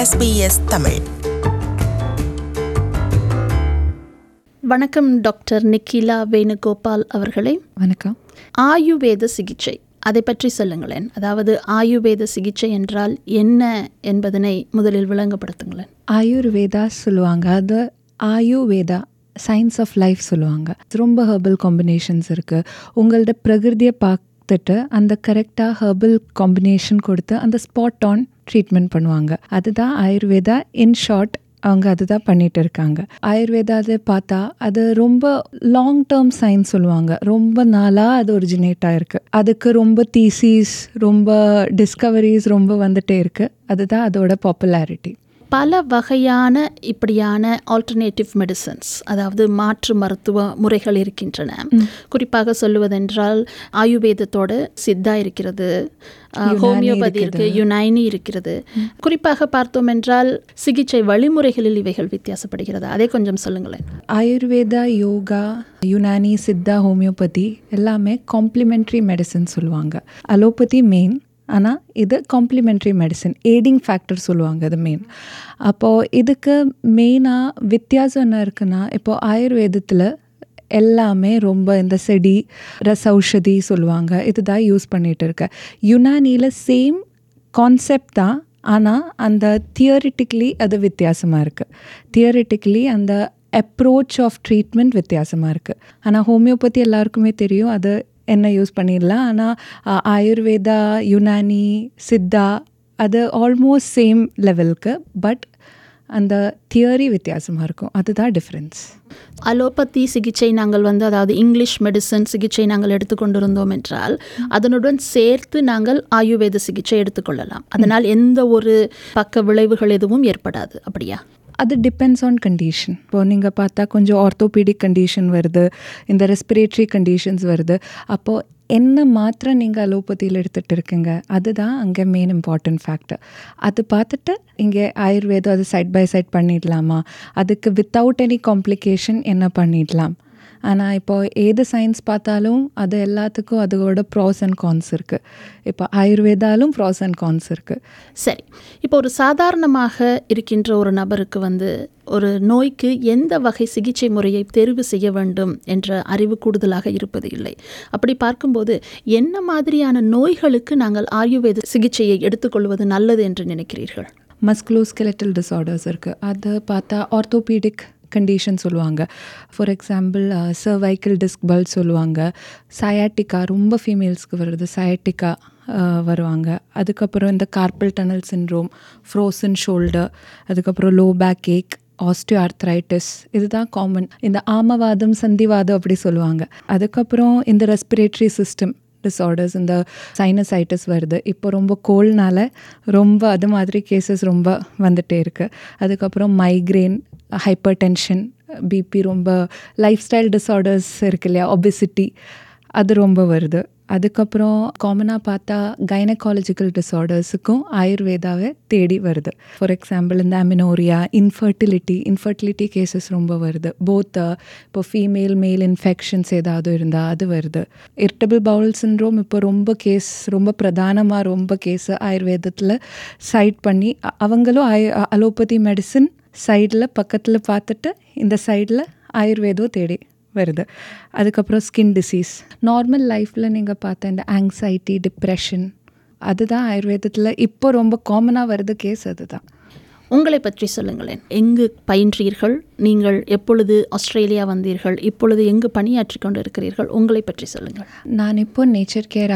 SBS Tamil. வணக்கம் doctor Nikhila Venugopal அவர்களே. வணக்கம். ஆயுர்வேத சிகிச்சை அதை பற்றி சொல்லுங்களேன். அதாவது ஆயுர்வேத சிகிச்சை என்றால் என்ன என்பதனை முதலில் விளங்கப்படுத்துங்களேன். ஆயுர்வேதா சொல்லுவாங்க. அது ஆயுர்வேதா சயின்ஸ் ஆஃப் லைஃப் சொல்லுவாங்க. ரொம்ப ஹெர்பல் காம்பினேஷன்ஸ் இருக்குது. உங்களோட பிரகிருதியை பார்த்துட்டு அந்த கரெக்டாக ஹெர்பல் காம்பினேஷன் கொடுத்து அந்த ஸ்பாட் ஆன் ட்ரீட்மெண்ட் பண்ணுவாங்க. அதுதான் ஆயுர்வேதா. இன் ஷார்ட் அவங்க அதுதான் பண்ணிட்டு இருக்காங்க. ஆயுர்வேதாவை பார்த்தா அது ரொம்ப லாங் டேர்ம் சயின்ஸ் சொல்லுவாங்க. ரொம்ப நாளாக அது ஒரிஜினேட் ஆகிருக்கு. அதுக்கு ரொம்ப தீசிஸ், ரொம்ப டிஸ்கவரிஸ் ரொம்ப வந்துட்டே இருக்குது. அதுதான் அதோட பாப்புலாரிட்டி. பல வகையான இப்படியான ஆல்டர்னேட்டிவ் மெடிசன்ஸ், அதாவது மாற்று மருத்துவ முறைகள் இருக்கின்றன. குறிப்பாக சொல்லுவதென்றால் ஆயுர்வேதத்தோட சித்தா இருக்கிறது, ஹோமியோபதி இருக்கு, யுனானி இருக்கிறது. குறிப்பாக பார்த்தோம் என்றால் சிகிச்சை வழிமுறைகளில் இவைகள் வித்தியாசப்படுகிறது. அதை கொஞ்சம் சொல்லுங்களேன். ஆயுர்வேதா, யோகா, யுனானி, சித்தா, ஹோமியோபதி எல்லாமே காம்ப்ளிமெண்ட்ரி மெடிசன் சொல்லுவாங்க. அலோபதி மெயின், ஆனால் இது காம்ப்ளிமெண்ட்ரி மெடிசன், ஏடிங் ஃபேக்டர் சொல்லுவாங்க. அது மெயின். அப்போது இதுக்கு மெயினாக வித்தியாசம் என்ன இருக்குன்னா, இப்போது ஆயுர்வேதத்தில் எல்லாமே ரொம்ப இந்த செடி ரசௌஷதி சொல்லுவாங்க, இதுதான் யூஸ் பண்ணிகிட்டு இருக்க. யுனானியில் சேம் கான்செப்ட் தான், ஆனால் அந்த தியரிட்டிக்கலி அது வித்தியாசமாக இருக்குது. தியரிட்டிக்கலி அந்த அப்ரோச் ஆஃப் ட்ரீட்மெண்ட் வித்தியாசமாக இருக்குது. ஆனால் ஹோமியோபதி எல்லாருக்குமே தெரியும் அது என்ன யூஸ் பண்ணிடலாம். ஆனால் ஆயுர்வேதா, யுனானி, சித்தா அது ஆல்மோஸ்ட் சேம் லெவலுக்கு, பட் அந்த தியரி வித்தியாசமாக இருக்கும். அதுதான் டிஃப்ரென்ஸ். அலோபதி சிகிச்சை நாங்கள் அதாவது இங்கிலீஷ் மெடிசன் சிகிச்சை நாங்கள் எடுத்துக்கொண்டிருந்தோம் என்றால் அதனுடன் சேர்த்து நாங்கள் ஆயுர்வேத சிகிச்சை எடுத்துக்கொள்ளலாம். அதனால் எந்த ஒரு பக்க விளைவுகள் எதுவும் ஏற்படாது, அப்படியா? அது டிபெண்ட்ஸ் ஆன் கண்டிஷன். இப்போது நீங்கள் பார்த்தா கொஞ்சம் ஆர்த்தோபீடிக் கண்டிஷன் வருது, இந்த ரெஸ்பிரேட்டரி கண்டிஷன்ஸ் வருது. அப்போது என்ன மாத்திரை நீங்கள் அலோபதியில் எடுத்துகிட்டு இருக்கீங்க, அதுதான் அங்கே மெயின் இம்பார்ட்டன்ட் ஃபேக்டர். அது பார்த்துட்டு இங்கே ஆயுர்வேதம் அது சைட் பை சைட் பண்ணிடலாமா, அதுக்கு வித்தவுட் எனி காம்ப்ளிகேஷன் என்ன பண்ணிடலாம். ஆனால் இப்போது ஏது சயின்ஸ் பார்த்தாலும் அது எல்லாத்துக்கும் அதோட ப்ராஸ் அண்ட் கான்ஸ் இருக்குது. இப்போ ஆயுர்வேதாலும் ப்ராஸ் அண்ட் கான்ஸ் இருக்குது. சரி, இப்போ ஒரு சாதாரணமாக இருக்கின்ற ஒரு நபருக்கு ஒரு நோய்க்கு எந்த வகை சிகிச்சை முறையை தேர்வு செய்ய வேண்டும் என்ற அறிவு கூடுதலாக இருப்பது இல்லை. அப்படி பார்க்கும்போது என்ன மாதிரியான நோய்களுக்கு நாங்கள் ஆயுர்வேத சிகிச்சையை எடுத்துக்கொள்வது நல்லது என்று நினைக்கிறீர்கள்? மஸ்குலோஸ்கெலட்டல் டிஸார்டர்ஸ் இருக்குது. அது பார்த்தா ஆர்த்தோபீடிக் கண்டிஷன் சொல்லுவாங்க. ஃபார் எக்ஸாம்பிள் சர்வைக்கல் டிஸ்க் பல் சொல்லுவாங்க. சயாட்டிக்கா ரொம்ப ஃபீமேல்ஸ்க்கு வருது, சயாட்டிக்கா வருவாங்க. அதுக்கப்புறம் இந்த carpal tunnel syndrome, frozen shoulder, அதுக்கப்புறம் low back ache, osteoarthritis, இதுதான் காமன். இந்த ஆமவாதம், சந்திவாதம் அப்படி சொல்லுவாங்க. அதுக்கப்புறம் இந்த ரெஸ்பிரேட்டரி சிஸ்டம் டிஸார்டர்ஸ், இந்த சைனசைட்டிஸ் வருது. இப்போ ரொம்ப கோல்ட்னால ரொம்ப அது மாதிரி கேசஸ் ரொம்ப வந்துகிட்டே இருக்குது. அதுக்கப்புறம் மைக்ரேன், ஹைப்பர் டென்ஷன், பிபி, ரொம்ப லைஃப் ஸ்டைல் டிஸார்டர்ஸ் இருக்கு இல்லையா, ஒபெசிட்டி, அது ரொம்ப வருது. அதுக்கப்புறம் காமனாக பார்த்தா கைனகாலஜிக்கல் டிஸார்டர்ஸுக்கும் ஆயுர்வேதாவை தேடி வருது. ஃபார் எக்ஸாம்பிள் இந்த அமினோரியா, இன்ஃபர்டிலிட்டி கேசஸ் ரொம்ப வருது. போத் இப்போ ஃபீமேல் மேல் இன்ஃபெக்ஷன்ஸ் ஏதாவது இருந்தால் அது வருது. இரிட்டபிள் பவுல் சிண்ட்ரோம் இப்போ ரொம்ப பிரதானமாக ரொம்ப கேஸு ஆயுர்வேதத்தில் சைட் பண்ணி அவங்களும் அலோபதி மெடிசன் சைடில் பக்கத்தில் பார்த்துட்டு இந்த சைடில் ஆயுர்வேதம் தேடி வருது. அதுக்கப்புறம் ஸ்கின் டிசீஸ், நார்மல் லைஃப்பில் நீங்கள் பார்த்த இந்த ஆங்ஸைட்டி, டிப்ரெஷன், அதுதான் ஆயுர்வேதத்தில் இப்போ ரொம்ப காமனாக வருது கேஸ். அதுதான். உங்களை பற்றி சொல்லுங்களேன். எங்கு பயின்றீர்கள்? நீங்கள் எப்பொழுது ஆஸ்திரேலியா வந்தீர்கள்? இப்பொழுது எங்கு பணியாற்றி கொண்டு இருக்கிறீர்கள்? உங்களை பற்றி சொல்லுங்கள். நான் இப்போ nature care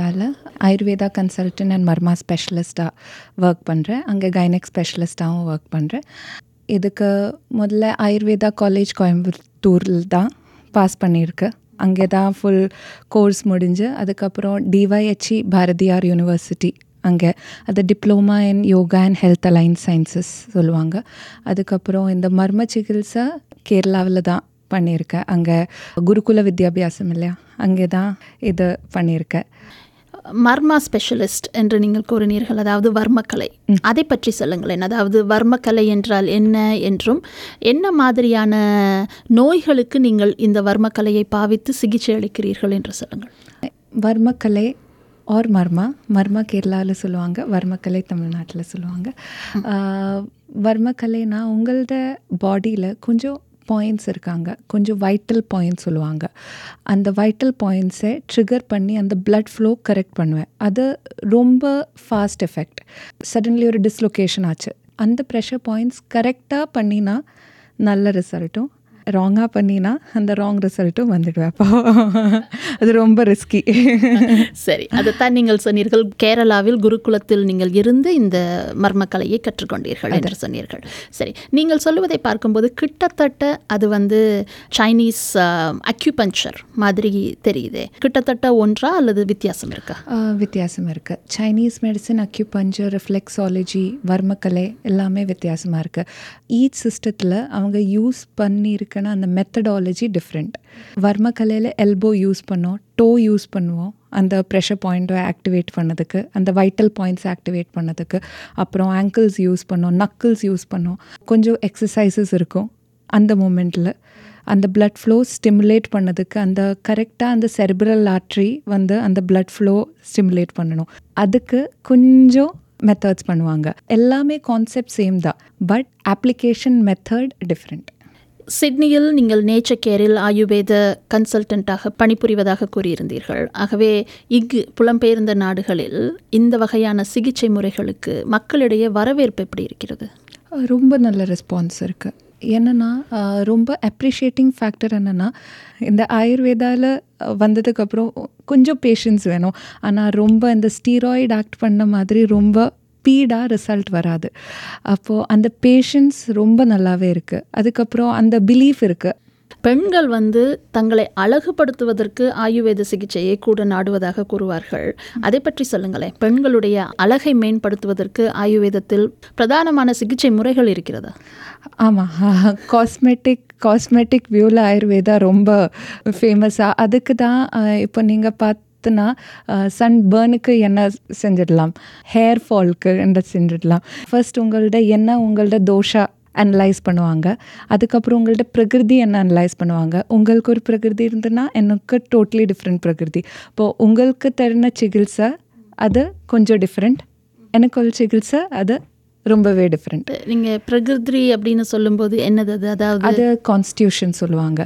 Ayurveda consultant and marma ஸ்பெஷலிஸ்ட்டாக ஒர்க் பண்ணுறேன். அங்கே கைனக் ஸ்பெஷலிஸ்ட்டாகவும் ஒர்க் பண்ணுறேன். இதுக்கு முதல்ல ஆயுர்வேதா காலேஜ் கோயம்புத்தூரில் தான் பாஸ் பண்ணியிருக்கு. அங்கே தான் ஃபுல் கோர்ஸ் முடிஞ்சு அதுக்கப்புறம் டிஒய்ஹெச்இ பாரதியார் யூனிவர்சிட்டி, அங்கே அது diploma in yoga and health alliance sciences சொல்லுவாங்க. அதுக்கப்புறம் இந்த மர்ம சிகிச்சை கேரளாவில் தான் பண்ணியிருக்கேன். அங்கே குருகுல வித்யாபியாசம் இல்லையா, அங்கே தான் இது பண்ணியிருக்கேன். மர்மா ஸ்பெஷலிஸ்ட் என்று நீங்கள் கூறினீர்கள், அதாவது வர்மக்கலை, அதை பற்றி சொல்லுங்களேன். அதாவது வர்மக்கலை என்றால் என்ன என்றும் என்ன மாதிரியான நோய்களுக்கு நீங்கள் இந்த வர்மக்கலையை பாவித்து சிகிச்சை அளிக்கிறீர்கள் என்று சொல்லுங்கள். வர்மக்கலை ஆர் மர்மா கேரளாவில் சொல்லுவாங்க, வர்மக்கலை தமிழ்நாட்டில் சொல்லுவாங்க. வர்மக்கலைனா உங்களோட பாடியில் கொஞ்சம் பாயிண்ட்ஸ் இருக்காங்க, கொஞ்சம் வைட்டல் பாயிண்ட்ஸ் சொல்லுவாங்க. அந்த வைட்டல் பாயிண்ட்ஸை ட்ரிகர் பண்ணி அந்த பிளட் ஃப்ளோ கரெக்ட் பண்ணுவேன். அது ரொம்ப ஃபாஸ்ட் எஃபெக்ட். சடன்லி ஒரு டிஸ்லொகேஷன் ஆச்சு, அந்த ப்ரெஷர் பாயிண்ட்ஸ் கரெக்டாக பண்ணினா நல்ல ரிசல்ட்டும், ராங்காக பண்ணினா அந்த ராங் ரிசல்ட்டும் வந்துடுவேன். அப்போ அது ரொம்ப ரிஸ்கி. சரி, அதைத்தான் நீங்கள் சொன்னீர்கள், கேரளாவில் குருகுலத்தில் நீங்கள் இருந்து இந்த மர்மக்கலையை கற்றுக்கொண்டீர்கள் என்று சொன்னீர்கள். சரி, நீங்கள் சொல்லுவதை பார்க்கும்போது கிட்டத்தட்ட அது சைனீஸ் அக்யூபஞ்சர் மாதிரி தெரியுது. கிட்டத்தட்ட ஒன்றா அல்லது வித்தியாசம் இருக்கா? வித்தியாசம் இருக்குது. Chinese medicine, acupuncture, reflexology, Varmakkalai எல்லாமே வித்தியாசமாக இருக்குது. ஈச் சிஸ்டத்தில் அவங்க யூஸ் பண்ணியிருக்க அந்த மெத்தடாலஜி டிஃப்ரெண்ட். வர்மக்கலையில் எல்போ யூஸ் பண்ணோம், டோ யூஸ் பண்ணுவோம் அந்த ப்ரெஷர் பாயிண்ட்டை ஆக்டிவேட் பண்ணதுக்கு, அந்த வைட்டல் பாயிண்ட்ஸ் ஆக்டிவேட் பண்ணதுக்கு. அப்புறம் ஆங்கிள்ஸ் யூஸ் பண்ணோம், நக்கிள்ஸ் யூஸ் பண்ணோம். கொஞ்சம் எக்ஸசைசஸ் இருக்கும் அந்த மூமெண்ட்டில். அந்த பிளட் ஃப்ளோ ஸ்டிமுலேட் பண்ணதுக்கு, அந்த கரெக்டாக அந்த செரிப்ரல் ஆர்ட்ரி அந்த பிளட் ஃப்ளோ ஸ்டிமுலேட் பண்ணணும். அதுக்கு கொஞ்சம் மெத்தட்ஸ் பண்ணுவாங்க. எல்லாமே கான்செப்ட் சேம் தான், பட் அப்ளிகேஷன் மெத்தட் டிஃப்ரெண்ட். சிட்னியில் நீங்கள் நேச்சர் கேரில் ஆயுர்வேத கன்சல்டண்ட்டாக பணிபுரிவதாக கூறியிருந்தீர்கள். ஆகவே இங்கு புலம்பெயர்ந்த நாடுகளில் இந்த வகையான சிகிச்சை முறைகளுக்கு மக்களிடையே வரவேற்பு எப்படி இருக்கிறது? ரொம்ப நல்ல ரெஸ்பான்ஸ் இருக்குது. என்னென்னா ரொம்ப அப்ரிஷியேட்டிங் ஃபேக்டர் என்னென்னா, இந்த ஆயுர்வேதாவில் வந்ததுக்கப்புறம் கொஞ்சம் பேஷன்ஸ் வேணும். ஆனால் ரொம்ப இந்த ஸ்டீராய்டு ஆக்ட் பண்ண மாதிரி ரொம்ப ஸ்பீடாக ரிசல்ட் வராது. அப்போது அந்த பேஷன்ஸ் ரொம்ப நல்லாவே இருக்குது. அதுக்கப்புறம் அந்த பிலீஃப் இருக்குது. பெண்கள் தங்களை அழகுபடுத்துவதற்கு ஆயுர்வேத சிகிச்சையை கூட நாடுவதாக கூறுவார்கள். அதை பற்றி சொல்லுங்களேன். பெண்களுடைய அழகை மேம்படுத்துவதற்கு ஆயுர்வேதத்தில் பிரதானமான சிகிச்சை முறைகள் இருக்கிறதா? ஆமாம், காஸ்மெட்டிக் வியூவில் ஆயுர்வேதா ரொம்ப ஃபேமஸாக. அதுக்கு தான் இப்போ நீங்கள் சன் பர்னுக்கு என்ன செஞ்சிடலாம், ஹேர் ஃபால்க்கு என்ன செஞ்சிடலாம். ஃபர்ஸ்ட் உங்களோட தோஷா அனலைஸ் பண்ணுவாங்க. அதுக்கப்புறம் உங்கள்ட்ட பிரகிருதி என்ன அனலைஸ் பண்ணுவாங்க. உங்களுக்கு ஒரு பிரகிருதி இருந்ததுன்னா எனக்கு டோட்டலி டிஃப்ரெண்ட் பிரகிருதி. இப்போது உங்களுக்கு தருண சிகிச்சை அது கொஞ்சம் டிஃப்ரெண்ட், எனக்கு ஒரு சிகிச்சை அது ரொம்பவே டிஃப்ரெண்ட். நீங்கள் பிரகிருதி அப்படின்னு சொல்லும்போது என்னது? அதாவது கான்ஸ்டியூஷன் சொல்லுவாங்க.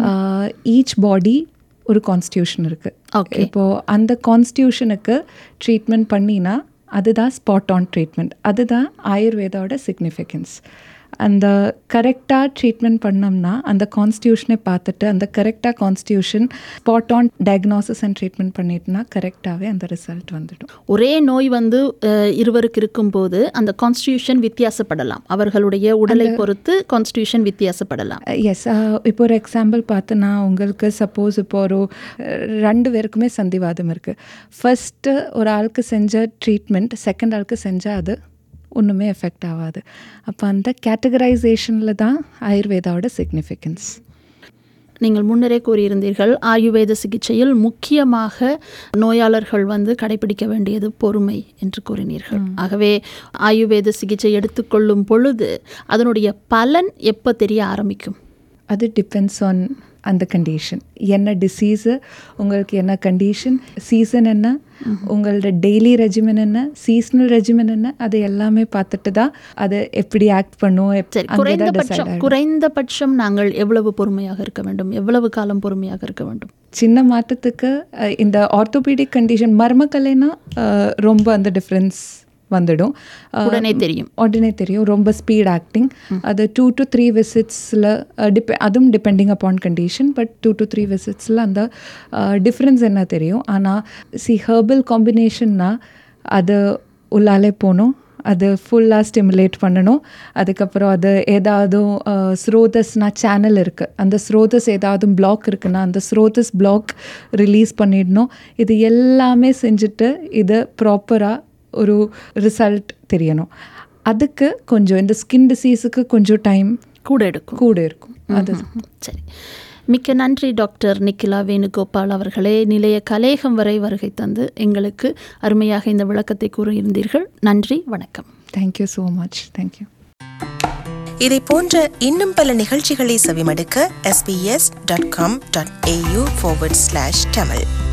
ஈச் பாடி ஒரு கான்ஸ்டியூஷன் இருக்குது. இப்போது அந்த கான்ஸ்டியூஷனுக்கு ட்ரீட்மெண்ட் பண்ணினா அதுதான் ஸ்பாட் ஆன் ட்ரீட்மெண்ட். அதுதான் ஆயுர்வேதாவோட சிக்னிஃபிகன்ஸ். அந்த கரெக்டாக ட்ரீட்மெண்ட் பண்ணோம்னா அந்த கான்ஸ்டியூஷனை பார்த்துட்டு அந்த கரெக்டாக constitution spot on diagnosis and treatment பண்ணிட்டுனா கரெக்டாகவே அந்த ரிசல்ட் வந்துடும். ஒரே நோய் இருவருக்கு இருக்கும்போது அந்த கான்ஸ்டியூஷன் வித்தியாசப்படலாம். அவர்களுடைய உடலை பொறுத்து கான்ஸ்டியூஷன் வித்தியாசப்படலாம். எஸ், இப்போ ஒரு எக்ஸாம்பிள் பார்த்தோன்னா, உங்களுக்கு சப்போஸ் இப்போ ஒரு 2 பேருக்குமே சந்திவாதம் இருக்குது. ஃபஸ்ட்டு ஒரு ஆளுக்கு செஞ்ச ட்ரீட்மெண்ட் செகண்ட் ஆளுக்கு செஞ்சால் அது ஒன்றுமே எஃபெக்ட் ஆகாது. அப்போ அந்த கேட்டகரைசேஷனில் தான் ஆயுர்வேதாவோட சிக்னிஃபிகன்ஸ். நீங்கள் முன்னரே கூறியிருந்தீர்கள், ஆயுர்வேத சிகிச்சையில் முக்கியமாக நோயாளர்கள் கடைபிடிக்க வேண்டியது பொறுமை என்று கூறினீர்கள். ஆகவே ஆயுர்வேத சிகிச்சை எடுத்துக்கொள்ளும் பொழுது அதனுடைய பலன் எப்போ தெரிய ஆரம்பிக்கும்? அது டிபெண்ட்ஸ் ஆன் அந்த கண்டிஷன். என்ன டிசீஸு, உங்களுக்கு என்ன கண்டிஷன், சீசன் என்ன, உங்களோட டெய்லி ரெஜிமென் என்ன, சீசனல் ரெஜிமென் என்ன, அது எல்லாமே பார்த்துட்டு தான் அது எப்படி ஆக்ட் பண்ணும். குறைந்தபட்சம் நாங்கள் எவ்வளவு பொறுமையாக இருக்க வேண்டும், எவ்வளவு காலம் பொறுமையாக இருக்க வேண்டும்? சின்ன மாற்றத்துக்கு இந்த ஆர்த்தோபீடிக் கண்டிஷன், மர்மக்கலைனா ரொம்ப அந்த டிஃப்ரென்ஸ் வந்துடும். உடனே தெரியும். ரொம்ப ஸ்பீட் ஆக்டிங். அது 2 to 3 விசிட்ஸில் அதுவும் depending upon condition. But 2 to 3 விசிட்ஸில் அந்த டிஃப்ரென்ஸ் என்ன தெரியும். ஆனால் ஹெர்பல் காம்பினேஷன்னா அது உள்ளாலே போகணும், அது ஃபுல்லாக ஸ்டிமுலேட் பண்ணணும். அதுக்கப்புறம் அது ஏதாவது ஸ்ரோதஸ்னா சேனல் இருக்குது, அந்த ஸ்ரோதஸ் ஏதாவது பிளாக் இருக்குன்னா அந்த ஸ்ரோதஸ் பிளாக் ரிலீஸ் பண்ணிடணும். இது எல்லாமே செஞ்சுட்டு இது ப்ராப்பராக ஒரு ரிசல்ட் தெரியணும். அதுக்கு கொஞ்சம் இந்த ஸ்கின் டிசீஸுக்கு கொஞ்சம் டைம் கூட இருக்கும். அது சரி. மிக்க நன்றி டாக்டர் நிக்கிலா வேணுகோபால் அவர்களே. நிலைய கலேகம் வரை வருகை தந்து எங்களுக்கு அருமையாக இந்த விளக்கத்தை கூறியிருந்தீர்கள். நன்றி, வணக்கம். Thank you so much. தேங்க்யூ. இதை போன்ற இன்னும் பல நிகழ்ச்சிகளை செவிமடுக்க sbs.com.au/tamil